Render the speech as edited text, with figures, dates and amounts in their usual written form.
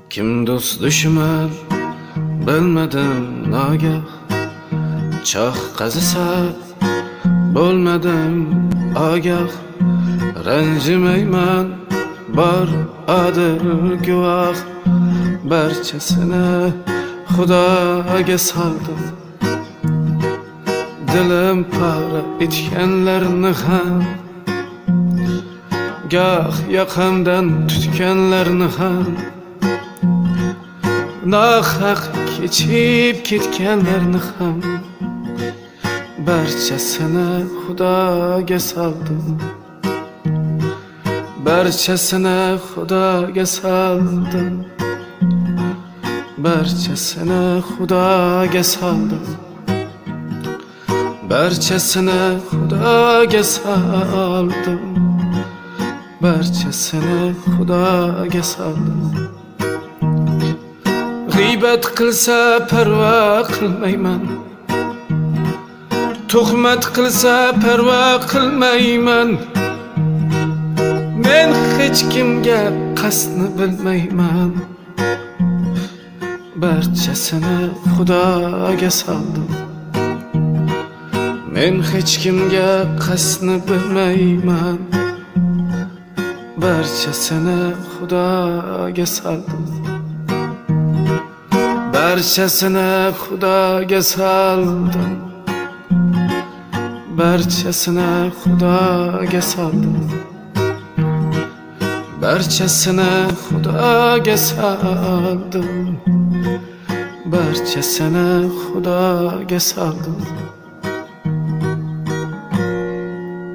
Kim dost düşman bilmedim nagah, Çoq qazisa bo'lmadim agah. Ranjimayman bor adil guvoh, barchasini Xudoga soldim. Dilim para etganlarni ham, goh yoqamdan tutganlarni ham, nohaq kechib ketganlarni ham, barchasini Xudoga soldim. Barchasini Xudoga soldim. Barchasini Xudoga soldim. Barchasini Xudoga soldim. Barchasini Xudoga soldim. G'iybat qilsa parvo qilmayman, tuhmat qilsa parvo qilmayman. Men hech kimga qasdni bilmayman. Barchasini Xudoga soldim. Men hech kimga qasdni bilmayman. Barchasini Xudoga soldim. Barchasini Xudoga soldim. Barchasini Xudoga soldim. Barchasini Xudoga soldim. Barchasini Xudoga soldim.